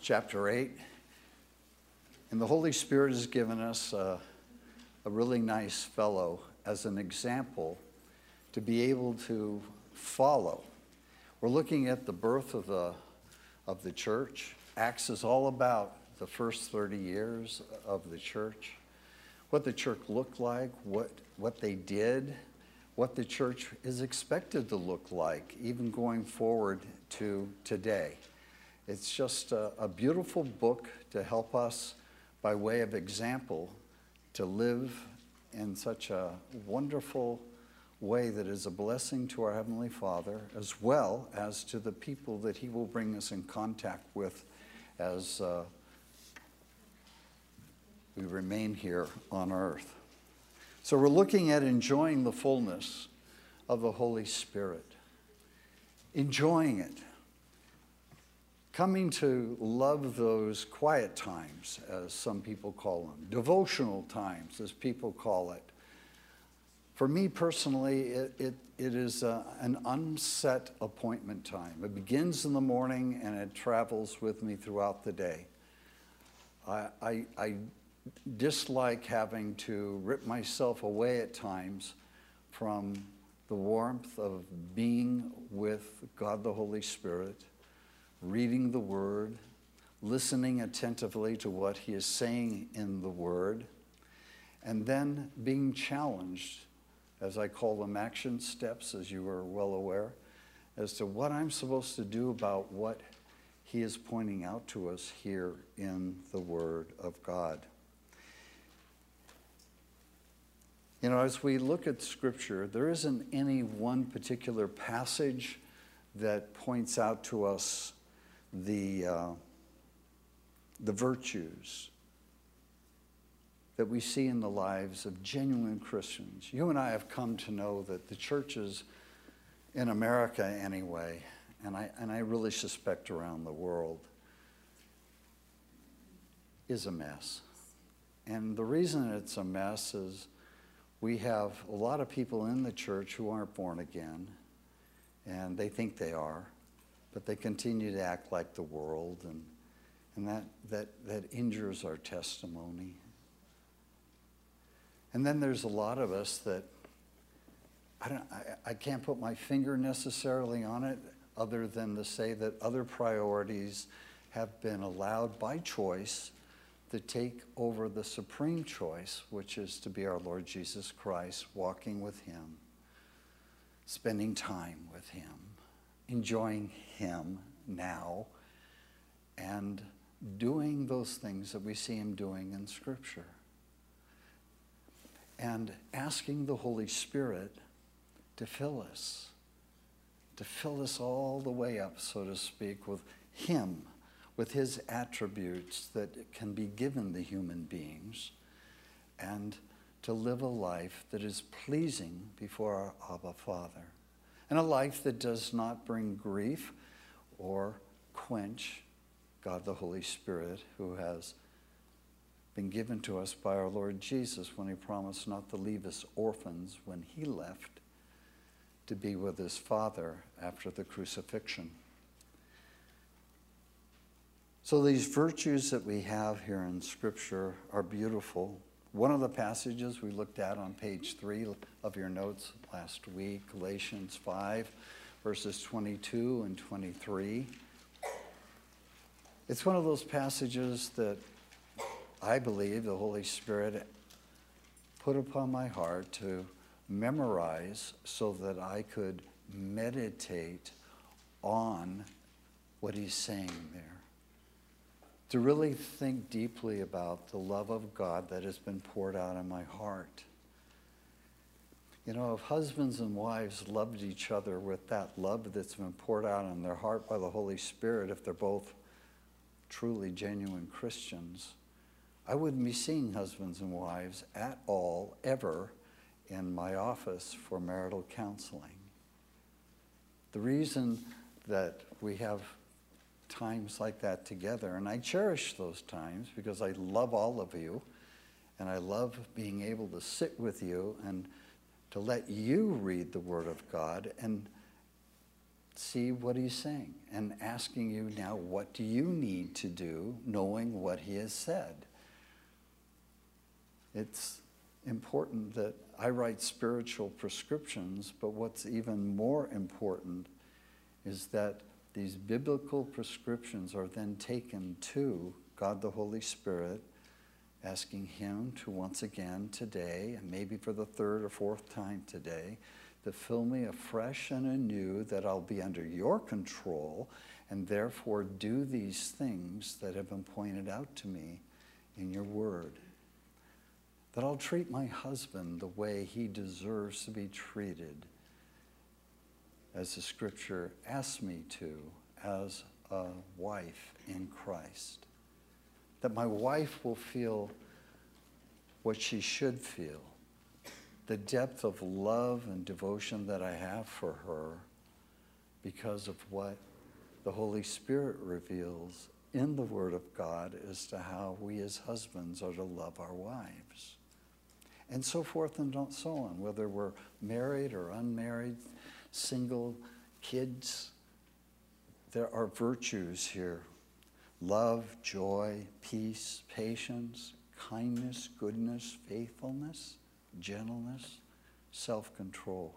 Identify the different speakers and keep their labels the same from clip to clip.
Speaker 1: chapter 8. And the Holy Spirit has given us a really nice fellow as an example to be able to follow. We're looking at the birth of the church. Acts is all about the first 30 years of the church, what the church looked like, what they did, what the church is expected to look like, even going forward to today. It's just a beautiful book to help us by way of example to live in such a wonderful way that is a blessing to our Heavenly Father, as well as to the people that He will bring us in contact with as we remain here on earth. So we're looking at enjoying the fullness of the Holy Spirit. Enjoying it. Coming to love those quiet times, as some people call them. Devotional times, as people call it. For me personally, it is an unset appointment time. It begins in the morning and it travels with me throughout the day. I dislike having to rip myself away at times from the warmth of being with God the Holy Spirit, reading the Word, listening attentively to what He is saying in the Word, and then being challenged, as I call them action steps, as you are well aware, as to what I'm supposed to do about what He is pointing out to us here in the Word of God. You know, as we look at Scripture, there isn't any one particular passage that points out to us the virtues that we see in the lives of genuine Christians. You and I have come to know that the churches in America anyway, and I really suspect around the world, is a mess. And the reason it's a mess is we have a lot of people in the church who aren't born again, and they think they are, but they continue to act like the world, and that injures our testimony. And then there's a lot of us that I can't put my finger necessarily on it, other than to say that other priorities have been allowed by choice to take over the supreme choice, which is to be our Lord Jesus Christ, walking with Him, spending time with Him, enjoying Him now, and doing those things that we see Him doing in Scripture. And asking the Holy Spirit to fill us all the way up, so to speak, with Him, with His attributes that can be given the human beings, and to live a life that is pleasing before our Abba Father. And a life that does not bring grief or quench God the Holy Spirit, who has been given to us by our Lord Jesus when He promised not to leave us orphans when He left to be with His Father after the crucifixion. So these virtues that we have here in Scripture are beautiful. One of the passages we looked at on page 3 of your notes last week, Galatians 5, verses 22 and 23. It's one of those passages that I believe the Holy Spirit put upon my heart to memorize so that I could meditate on what He's saying there. To really think deeply about the love of God that has been poured out in my heart. You know, if husbands and wives loved each other with that love that's been poured out in their heart by the Holy Spirit, if they're both truly genuine Christians, I wouldn't be seeing husbands and wives at all, ever, in my office for marital counseling. The reason that we have times like that together, and I cherish those times because I love all of you, and I love being able to sit with you and to let you read the Word of God and see what he's saying and asking you now, what do you need to do, knowing what he has said? It's important that I write spiritual prescriptions, but what's even more important is that these biblical prescriptions are then taken to God the Holy Spirit, asking him to once again today, and maybe for the third or fourth time today, to fill me afresh and anew, that I'll be under your control and therefore do these things that have been pointed out to me in your word. That I'll treat my husband the way he deserves to be treated, as the scripture asks me to, as a wife in Christ. That my wife will feel what she should feel, the depth of love and devotion that I have for her because of what the Holy Spirit reveals in the Word of God as to how we as husbands are to love our wives. And so forth and so on, whether we're married or unmarried, single, kids. There are virtues here: love, joy, peace, patience, kindness, goodness, faithfulness, gentleness, self-control.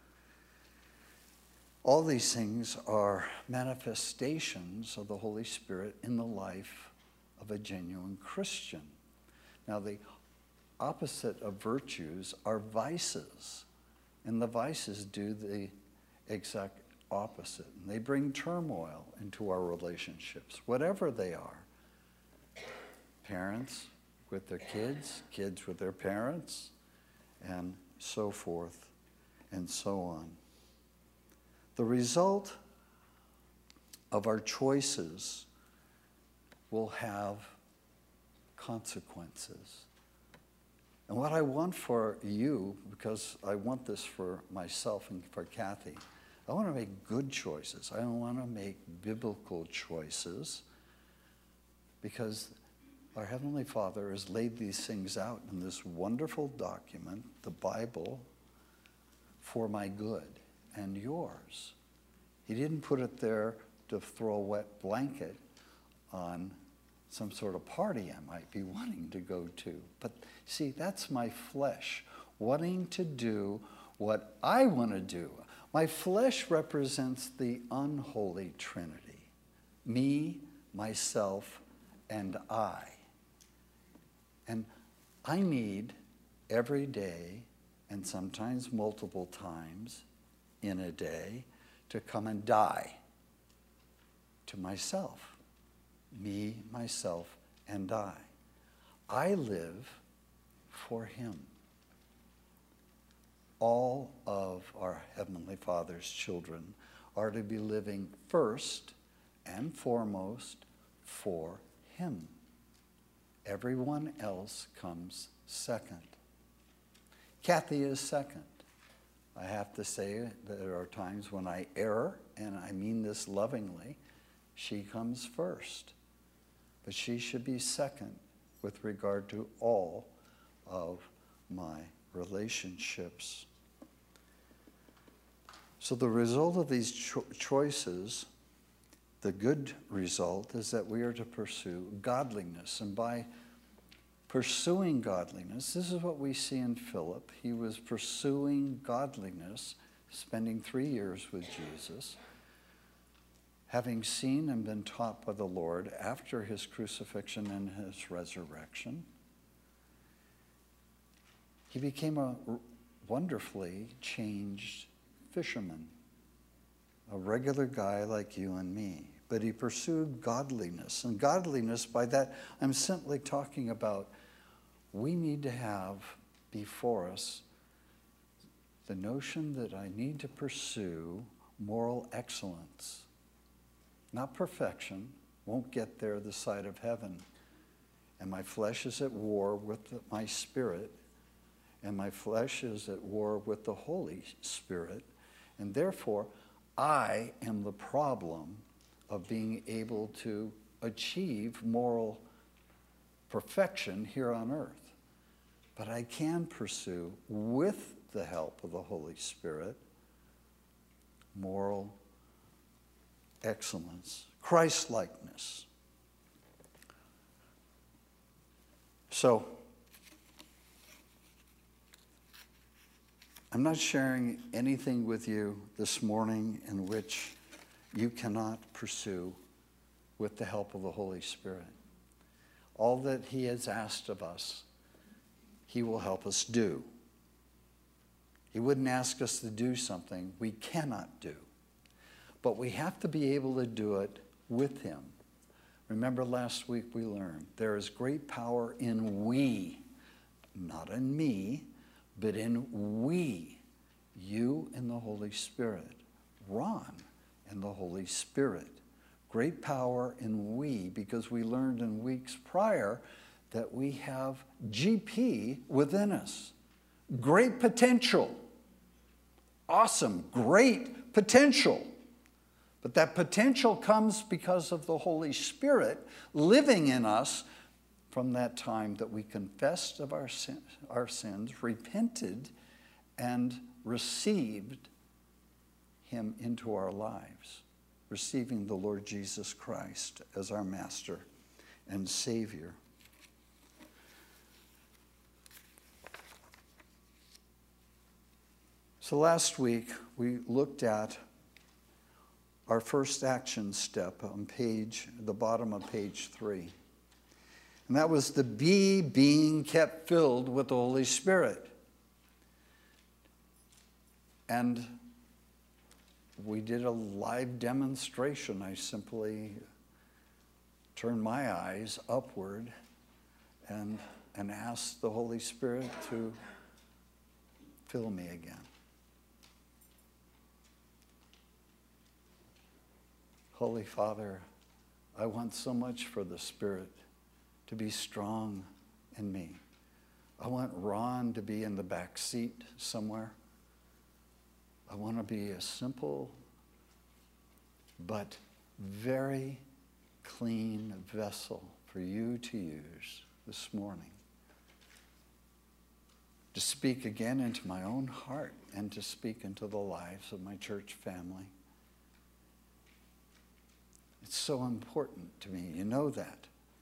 Speaker 1: All these things are manifestations of the Holy Spirit in the life of a genuine Christian. Now, the opposite of virtues are vices, and the vices do the exact opposite. And they bring turmoil into our relationships, whatever they are. Parents with their kids, kids with their parents, and so forth and so on. The result of our choices will have consequences. And what I want for you, because I want this for myself and for Kathy, I want to make good choices. I want to make biblical choices, because our Heavenly Father has laid these things out in this wonderful document, the Bible, for my good and yours. He didn't put it there to throw a wet blanket on some sort of party I might be wanting to go to. But see, that's my flesh, wanting to do what I want to do. My flesh represents the unholy Trinity: me, myself, and I. And I need every day, and sometimes multiple times in a day, to come and die to myself. Me, myself, and I. I live for him. All of our Heavenly Father's children are to be living first and foremost for him. Everyone else comes second. Kathy is second. I have to say that there are times when I err, and I mean this lovingly. She comes first. But she should be second with regard to all of my relationships. So the result of these choices, the good result, is that we are to pursue godliness. And by pursuing godliness, this is what we see in Philip. He was pursuing godliness, spending 3 years with Jesus, having seen and been taught by the Lord after his crucifixion and his resurrection. He became a wonderfully changed fisherman, a regular guy like you and me. But he pursued godliness. And godliness, by that, I'm simply talking about we need to have before us the notion that I need to pursue moral excellence. Not perfection, won't get there this side of heaven. And my flesh is at war with my spirit, and my flesh is at war with the Holy Spirit. And therefore, I am the problem of being able to achieve moral perfection here on earth. But I can pursue, with the help of the Holy Spirit, moral excellence, Christ-likeness. So, I'm not sharing anything with you this morning in which you cannot pursue with the help of the Holy Spirit. All that he has asked of us, he will help us do. He wouldn't ask us to do something we cannot do. But we have to be able to do it with him. Remember last week we learned there is great power in we, not in me, but in we. You and the Holy Spirit. Ron and the Holy Spirit. Great power in we, because we learned in weeks prior that we have GP within us. Great potential. Awesome, great potential. But that potential comes because of the Holy Spirit living in us from that time that we confessed of our sins, repented, and received him into our lives, receiving the Lord Jesus Christ as our Master and Savior. So last week we looked at our first action step on the bottom of page 3. And that was the being kept filled with the Holy Spirit. And we did a live demonstration. I simply turned my eyes upward and asked the Holy Spirit to fill me again. Holy Father, I want so much for the Spirit to be strong in me. I want Ron to be in the back seat somewhere. I want to be a simple but very clean vessel for you to use this morning. To speak again into my own heart and to speak into the lives of my church family. It's so important to me. You know that.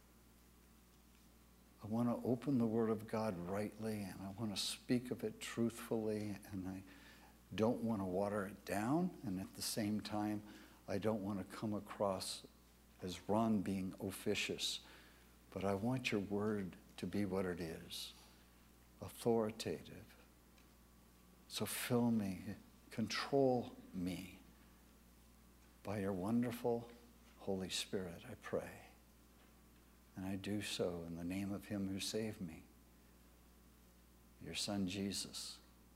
Speaker 1: I want to open the Word of God rightly, and I want to speak of it truthfully, and I don't want to water it down, and at the same time, I don't want to come across as Ron being officious, but I want your Word to be what it is, authoritative. So fill me, control me by your wonderful Holy Spirit, I pray. And I do so in the name of him who saved me, your Son Jesus.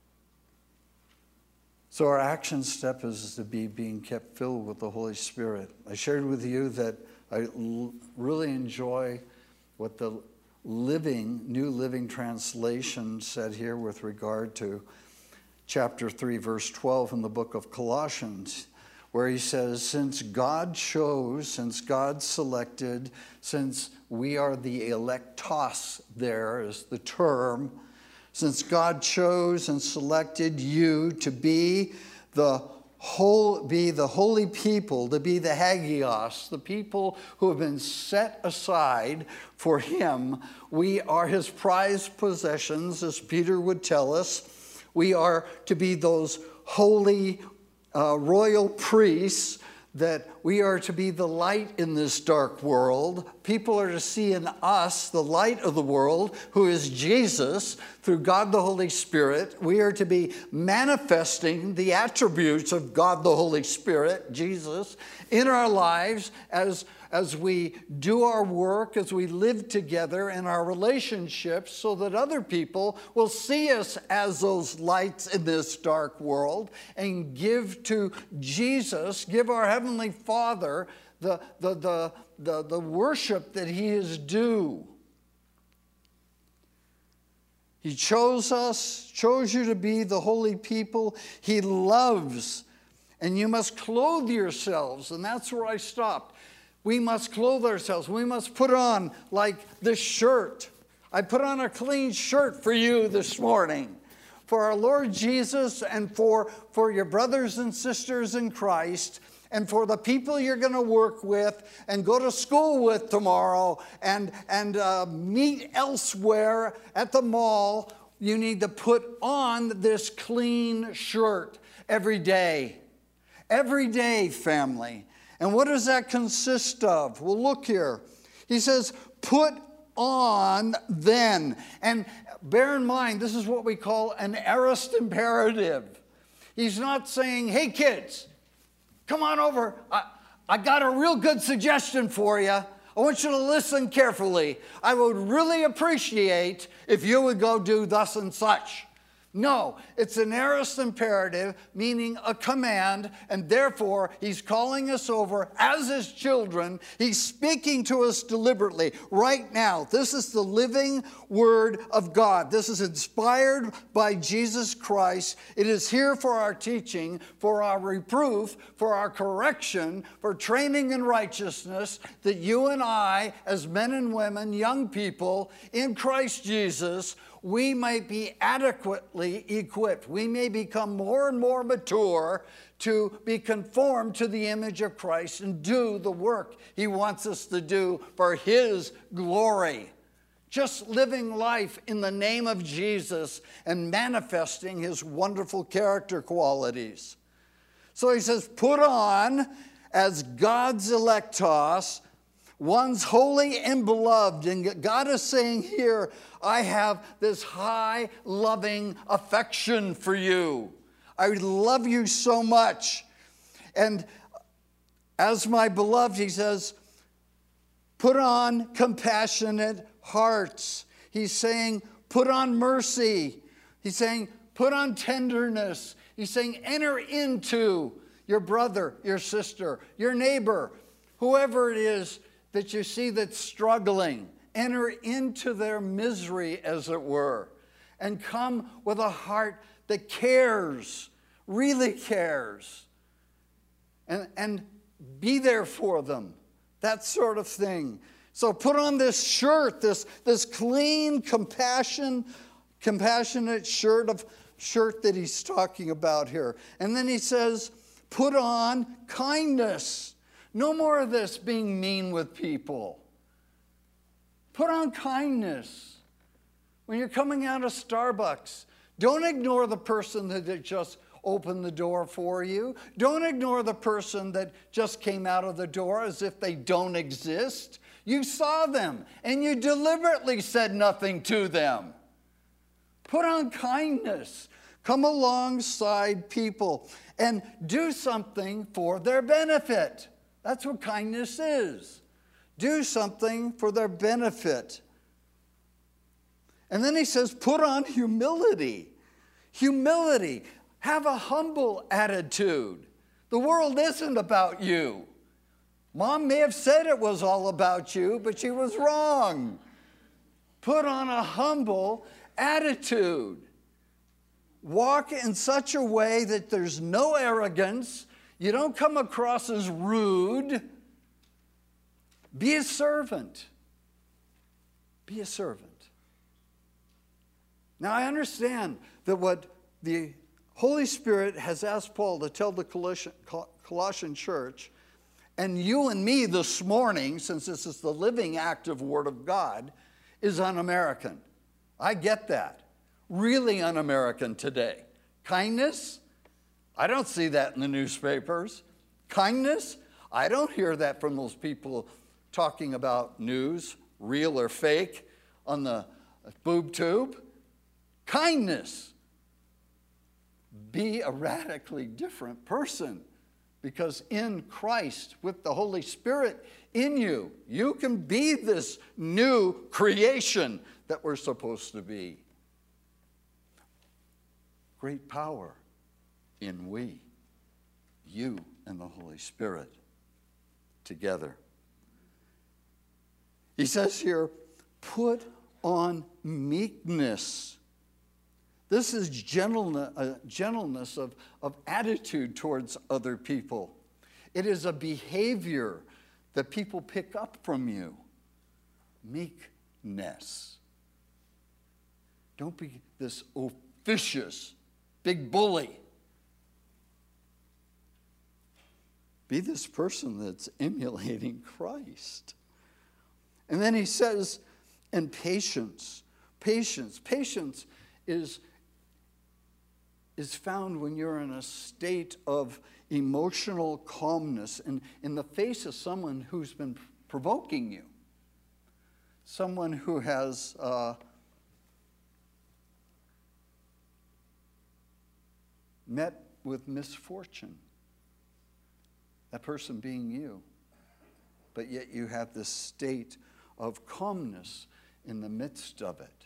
Speaker 1: So our action step is to be being kept filled with the Holy Spirit. I shared with you that I really enjoy what the New Living Translation said here with regard to chapter 3, verse 12 in the book of Colossians, where he says, since God chose, since God selected, since we are the electos, there is the term, since God chose and selected you to be the holy people, to be the hagios, the people who have been set aside for him, we are his prized possessions, as Peter would tell us. We are to be those holy royal priests, that we are to be the light in this dark world. People are to see in us the light of the world, who is Jesus, through God the Holy Spirit. We are to be manifesting the attributes of God the Holy Spirit, Jesus, in our lives as we do our work, as we live together in our relationships, so that other people will see us as those lights in this dark world and give to Jesus, give our Heavenly Father the worship that he is due. He chose us, chose you to be the holy people he loves, and you must clothe yourselves, and that's where I stopped. We must clothe ourselves. We must put on like this shirt. I put on a clean shirt for you this morning. For our Lord Jesus and for your brothers and sisters in Christ, and for the people you're going to work with and go to school with tomorrow and meet elsewhere at the mall, you need to put on this clean shirt every day. Every day, family. And what does that consist of? Well, look here. He says, put on then. And bear in mind, this is what we call an aorist imperative. He's not saying, hey kids, come on over. I got a real good suggestion for you. I want you to listen carefully. I would really appreciate if you would go do thus and such. No, it's an aorist imperative, meaning a command, and therefore he's calling us over as his children. He's speaking to us deliberately right now. This is the living word of God. This is inspired by Jesus Christ. It is here for our teaching, for our reproof, for our correction, for training in righteousness, that you and I, as men and women, young people in Christ Jesus, we might be adequately equipped. We may become more and more mature to be conformed to the image of Christ and do the work he wants us to do for his glory. Just living life in the name of Jesus and manifesting his wonderful character qualities. So he says, put on as God's electos, one's holy and beloved. And God is saying here, I have this high, loving affection for you. I love you so much. And as my beloved, he says, put on compassionate hearts. He's saying, put on mercy. He's saying, put on tenderness. He's saying, enter into your brother, your sister, your neighbor, whoever it is that you see that's struggling. Enter into their misery, as it were, and come with a heart that cares, really cares, and be there for them, that sort of thing. So put on this shirt, this clean, compassionate shirt that he's talking about here. And then he says, put on kindness. No more of this being mean with people. Put on kindness. When you're coming out of Starbucks, don't ignore the person that just opened the door for you. Don't ignore the person that just came out of the door as if they don't exist. You saw them and you deliberately said nothing to them. Put on kindness. Come alongside people and do something for their benefit. That's what kindness is. Do something for their benefit. And then he says, put on humility. Humility. Have a humble attitude. The world isn't about you. Mom may have said it was all about you, but she was wrong. Put on a humble attitude. Walk in such a way that there's no arrogance. You don't come across as rude. Be a servant. Be a servant. Now, I understand that what the Holy Spirit has asked Paul to tell the Colossian church, and you and me this morning, since this is the living, active Word of God, is un-American. I get that. Really un-American today. Kindness? I don't see that in the newspapers. Kindness? I don't hear that from those people talking about news, real or fake, on the boob tube. Kindness. Be a radically different person, because in Christ, with the Holy Spirit in you, you can be this new creation that we're supposed to be. Great power in we, you and the Holy Spirit together. He says here, put on meekness. This is gentleness of attitude towards other people. It is a behavior that people pick up from you. Meekness. Don't be this officious, big bully. Be this person that's emulating Christ. And then he says, and patience. Patience. Patience is found when you're in a state of emotional calmness and in the face of someone who's been provoking you. Someone who has met with misfortune. That person being you. But yet you have this state of calmness in the midst of it.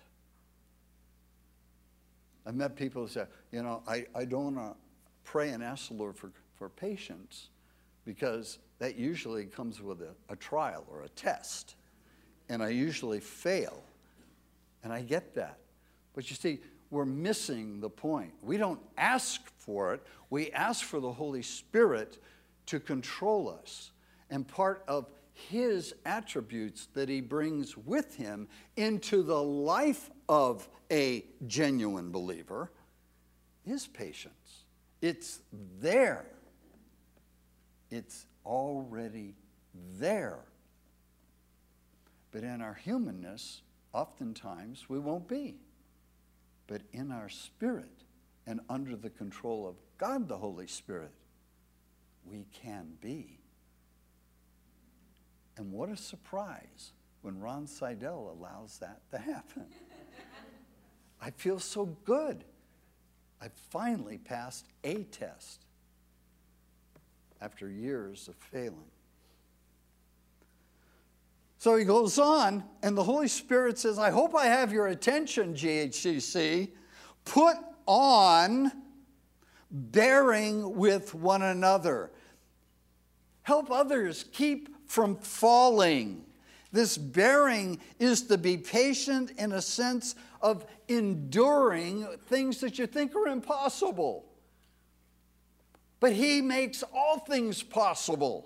Speaker 1: I've met people who say, I don't want to pray and ask the Lord for patience because that usually comes with a trial or a test. And I usually fail. And I get that. But you see, we're missing the point. We don't ask for it. We ask for the Holy Spirit to control us. And part of his attributes that he brings with him into the life of a genuine believer is patience. It's there. It's already there. But in our humanness, oftentimes we won't be. But in our spirit and under the control of God the Holy Spirit, we can be. And what a surprise when Ron Seidel allows that to happen. I feel so good. I finally passed a test after years of failing. So he goes on, and the Holy Spirit says, I hope I have your attention, GHCC. Put on bearing with one another. Help others keep from falling. This bearing is to be patient in a sense of enduring things that you think are impossible. But he makes all things possible.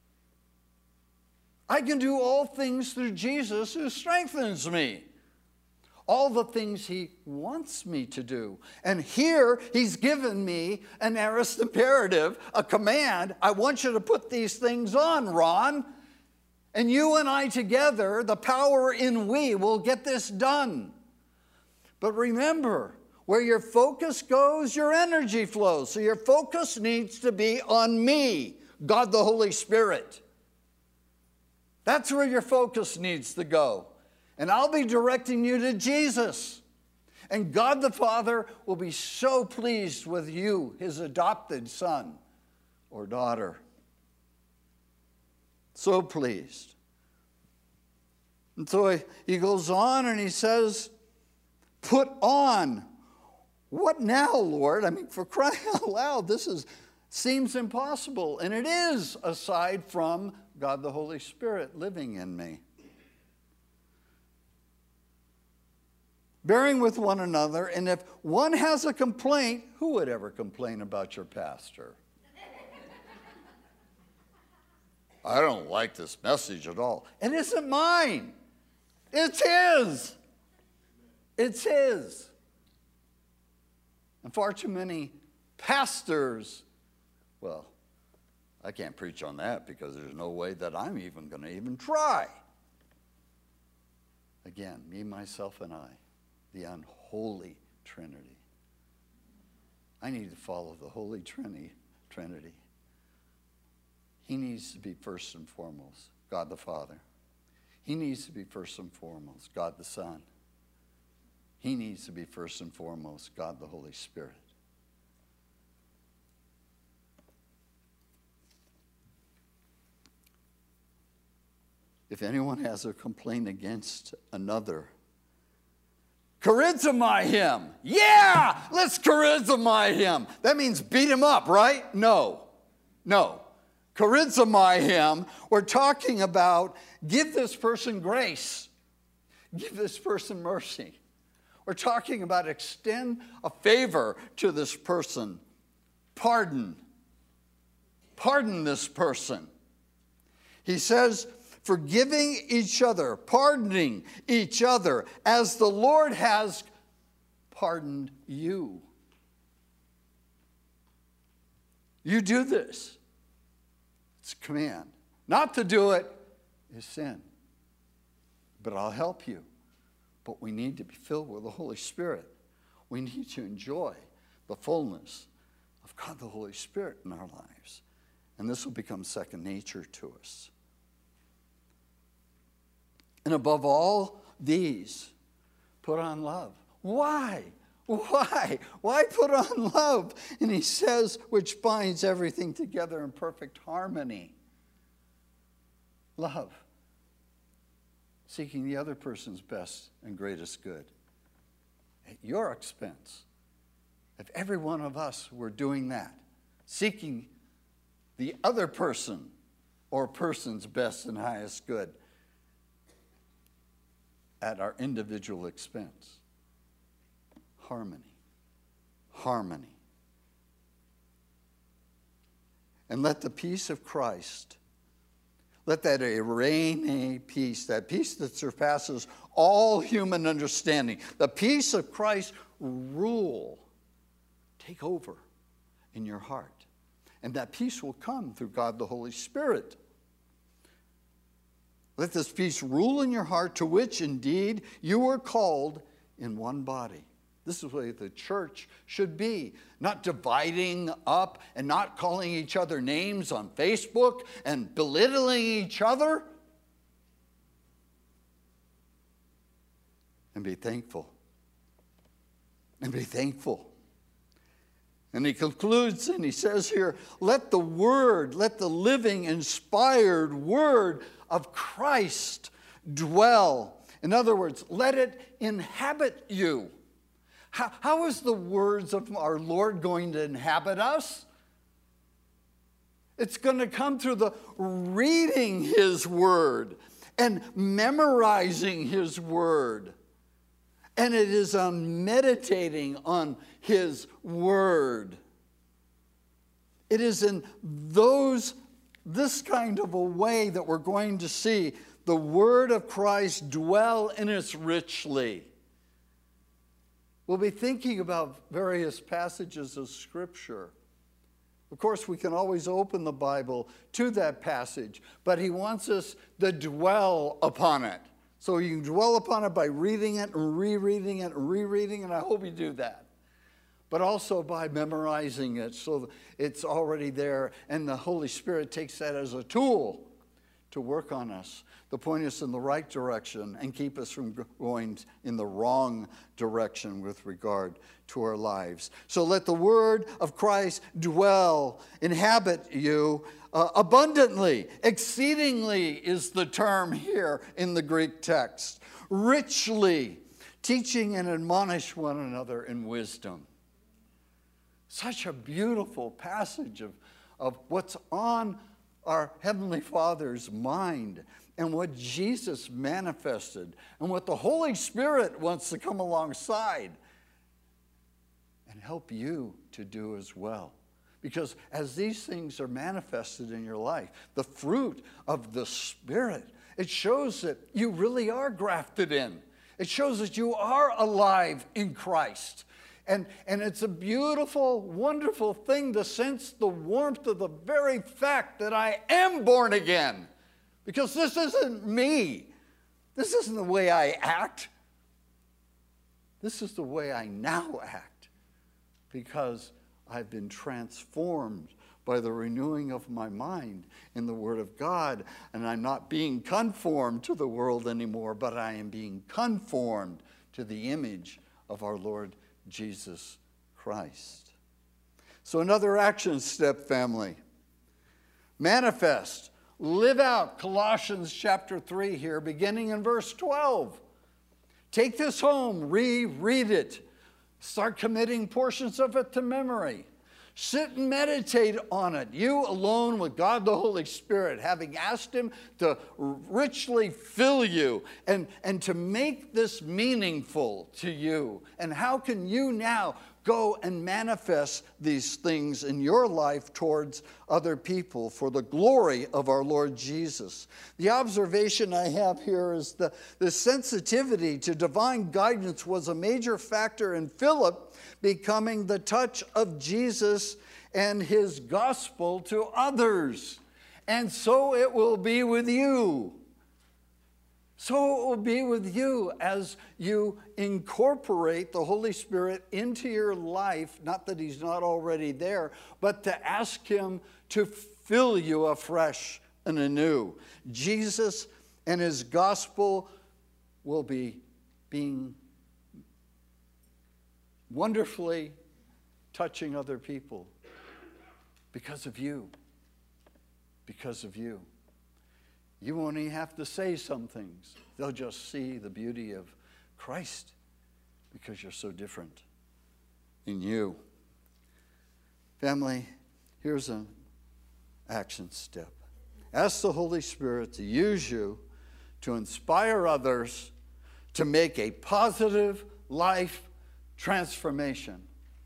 Speaker 1: I can do all things through Jesus who strengthens me. All the things he wants me to do. And here he's given me an aorist imperative, a command. I want you to put these things on, Ron. And you and I together, the power in we, will get this done. But remember, where your focus goes, your energy flows. So your focus needs to be on me, God the Holy Spirit. That's where your focus needs to go. And I'll be directing you to Jesus. And God the Father will be so pleased with you, his adopted son or daughter. So pleased. And so he goes on and he says, put on. What now, Lord? I mean, for crying out loud, this seems impossible. And it is, aside from God the Holy Spirit living in me. Bearing with one another, and if one has a complaint, who would ever complain about your pastor? I don't like this message at all. It isn't mine. It's his. It's his. And far too many pastors, well, I can't preach on that because there's no way that I'm even going to even try. Again, me, myself, and I, the unholy Trinity. I need to follow the Holy Trinity. He needs to be first and foremost, God the Father. He needs to be first and foremost, God the Son. He needs to be first and foremost, God the Holy Spirit. If anyone has a complaint against another, charizomai him. Yeah, let's charizomai him. That means beat him up, right? No. Charizomai him. We're talking about give this person grace. Give this person mercy. We're talking about extend a favor to this person. Pardon this person. He says, forgiving each other, pardoning each other, as the Lord has pardoned you. You do this. It's a command. Not to do it is sin. But I'll help you. But we need to be filled with the Holy Spirit. We need to enjoy the fullness of God the Holy Spirit in our lives. And this will become second nature to us. And above all these, put on love. Why? Why? Why put on love? And he says, which binds everything together in perfect harmony. Love. Seeking the other person's best and greatest good at your expense. If every one of us were doing that, seeking the other person or person's best and highest good at our individual expense. Harmony. Harmony. And let the peace of Christ, let that reign peace, that peace that surpasses all human understanding, the peace of Christ rule, take over in your heart. And that peace will come through God the Holy Spirit. Let this peace rule in your heart, to which indeed you were called in one body. This is the way the church should be. Not dividing up and not calling each other names on Facebook and belittling each other. And be thankful. And be thankful. And he concludes and he says here, let the word, let the living, inspired word of Christ dwell. In other words, let it inhabit you. How is the words of our Lord going to inhabit us? It's going to come through the reading his word and memorizing his word. And it is on meditating on his word. It is in this kind of a way that we're going to see the word of Christ dwell in us richly. We'll be thinking about various passages of Scripture. Of course, we can always open the Bible to that passage, but he wants us to dwell upon it. So you can dwell upon it by reading it and rereading it and rereading, and I hope you do that. But also by memorizing it so it's already there, and the Holy Spirit takes that as a tool to work on us, to point us in the right direction and keep us from going in the wrong direction with regard to our lives. So let the word of Christ dwell, inhabit you abundantly. Exceedingly is the term here in the Greek text. Richly, teaching and admonish one another in wisdom. Such a beautiful passage of what's on our Heavenly Father's mind and what Jesus manifested and what the Holy Spirit wants to come alongside and help you to do as well. Because as these things are manifested in your life, the fruit of the Spirit, it shows that you really are grafted in. It shows that you are alive in Christ. And it's a beautiful, wonderful thing to sense the warmth of the very fact that I am born again. Because this isn't me. This isn't the way I act. This is the way I now act. Because I've been transformed by the renewing of my mind in the Word of God. And I'm not being conformed to the world anymore, but I am being conformed to the image of our Lord Jesus Christ. So another action step, family. Manifest, live out Colossians chapter 3 here, beginning in verse 12. Take this home, reread it. Start committing portions of it to memory. Sit and meditate on it, you alone with God the Holy Spirit, having asked him to richly fill you and to make this meaningful to you. And how can you now go and manifest these things in your life towards other people for the glory of our Lord Jesus? The observation I have here is the sensitivity to divine guidance was a major factor in Philip becoming the touch of Jesus and his gospel to others. And so it will be with you. So it will be with you as you incorporate the Holy Spirit into your life, not that he's not already there, but to ask him to fill you afresh and anew. Jesus and his gospel will be being wonderfully touching other people because of you. Because of you. You won't even have to say some things. They'll just see the beauty of Christ because you're so different in you. Family, here's an action step. Ask the Holy Spirit to use you to inspire others to make a positive life transformation.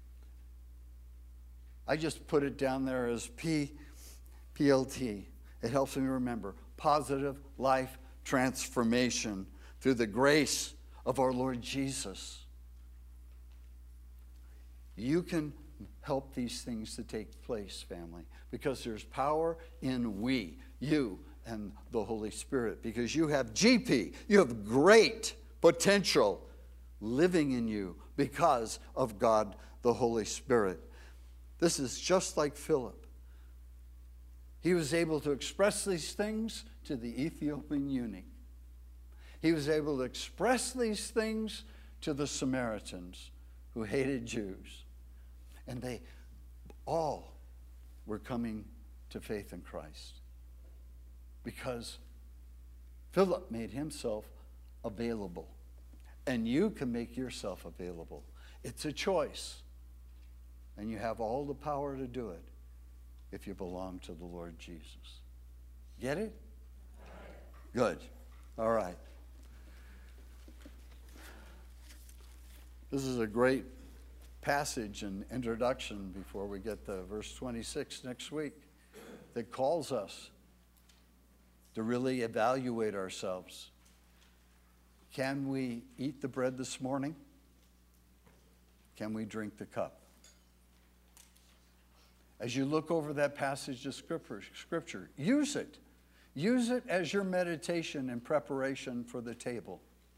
Speaker 1: I just put it down there as PLT. It helps me remember. Positive life transformation through the grace of our Lord Jesus. You can help these things to take place, family, because there's power in we, you, and the Holy Spirit, because you have GP, you have great potential living in you because of God, the Holy Spirit. This is just like Philip. He was able to express these things to the Ethiopian eunuch. He was able to express these things to the Samaritans who hated Jews. And they all were coming to faith in Christ because Philip made himself available. And you can make yourself available. It's a choice. And you have all the power to do it if you belong to the Lord Jesus. Get it? Good. All right. This is a great passage and introduction before we get to verse 26 next week that calls us to really evaluate ourselves. Can we eat the bread this morning? Can we drink the cup? As you look over that passage of Scripture, use it. Use it as your meditation and preparation for the table.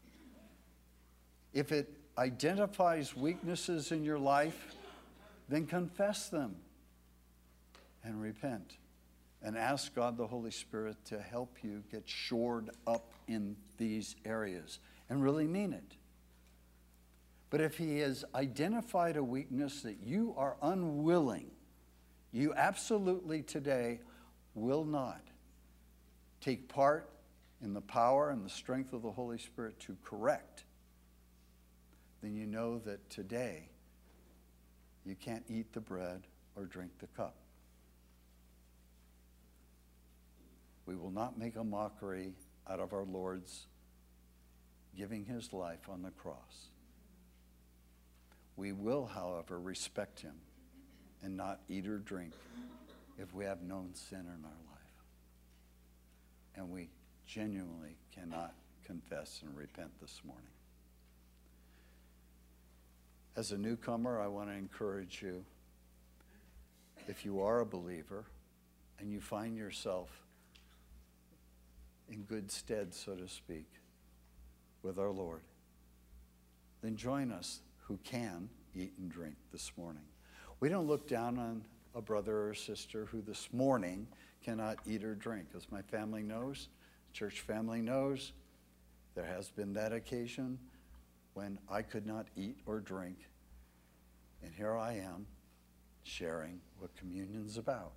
Speaker 1: If it identifies weaknesses in your life, then confess them and repent. And ask God the Holy Spirit to help you get shored up in these areas. And really mean it. But if he has identified a weakness that you are unwilling, you absolutely today will not take part in the power and the strength of the Holy Spirit to correct, then you know that today you can't eat the bread or drink the cup. We will not make a mockery out of our Lord's giving his life on the cross. We will, however, respect him and not eat or drink if we have known sin in our life. And we genuinely cannot confess and repent this morning. As a newcomer, I want to encourage you, if you are a believer and you find yourself in good stead, so to speak, with our Lord, then join us who can eat and drink this morning. We don't look down on a brother or sister who this morning cannot eat or drink. As my family knows, church family knows, there has been that occasion when I could not eat or drink. And here I am sharing what communion's about.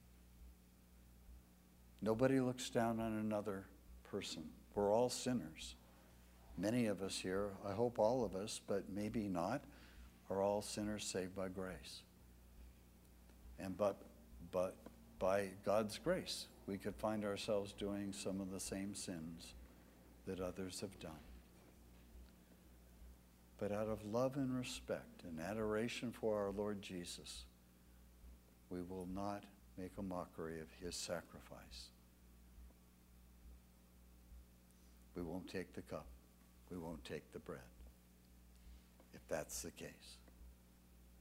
Speaker 1: Nobody looks down on another person. We're all sinners. Many of us here, I hope all of us, but maybe not, are all sinners saved by grace. And but by God's grace, we could find ourselves doing some of the same sins that others have done. But out of love and respect and adoration for our Lord Jesus, we will not make a mockery of his sacrifice. We won't take the cup. We won't take the bread, if that's the case.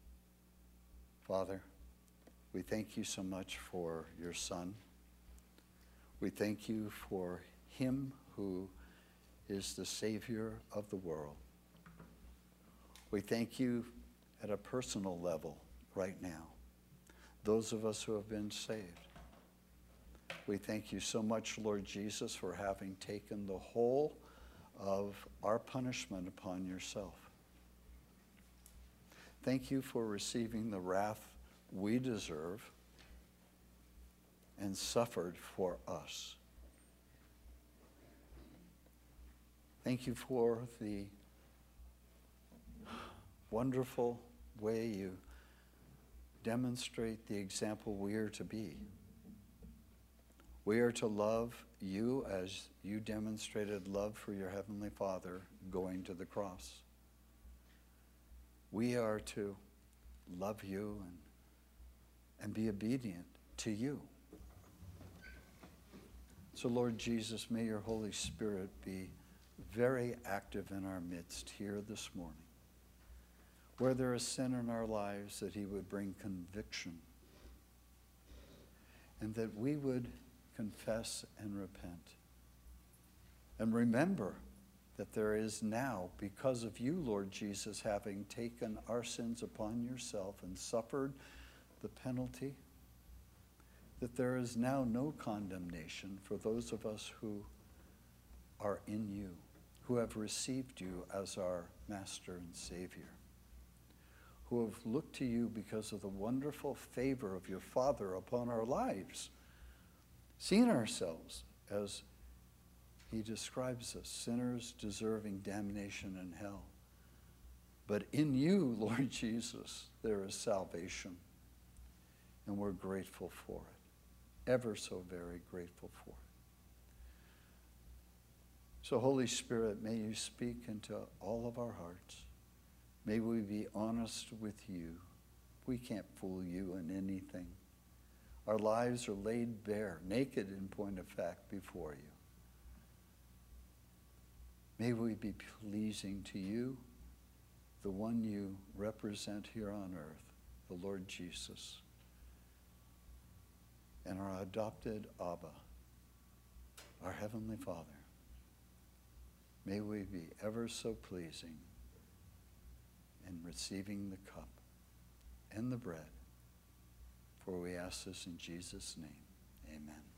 Speaker 1: Father, we thank you so much for your Son, We thank you for him who is the Savior of the world. We thank you at a personal level right now, those of us who have been saved. We thank you so much, Lord Jesus, for having taken the whole of our punishment upon yourself. Thank you for receiving the wrath we deserve and suffered for us. Thank you for the wonderful way you demonstrate the example we are to be. We are to love you as you demonstrated love for your Heavenly Father going to the cross. We are to love you and be obedient to you. So, Lord Jesus, may your Holy Spirit be very active in our midst here this morning. Where there is sin in our lives, that he would bring conviction, and that we would confess and repent. And remember that there is now, because of you, Lord Jesus, having taken our sins upon yourself and suffered the penalty, that there is now no condemnation for those of us who are in you, who have received you as our Master and Savior, who have looked to you because of the wonderful favor of your Father upon our lives, seen ourselves as he describes us, sinners deserving damnation in hell. But in you, Lord Jesus, there is salvation, and we're grateful for it, ever so very grateful for it. So, Holy Spirit, may you speak into all of our hearts. May we be honest with you. We can't fool you in anything. Our lives are laid bare, naked in point of fact, before you. May we be pleasing to you, the one you represent here on earth, the Lord Jesus, and our adopted Abba, our Heavenly Father. May we be ever so pleasing in receiving the cup and the bread. For we ask this in Jesus' name. Amen.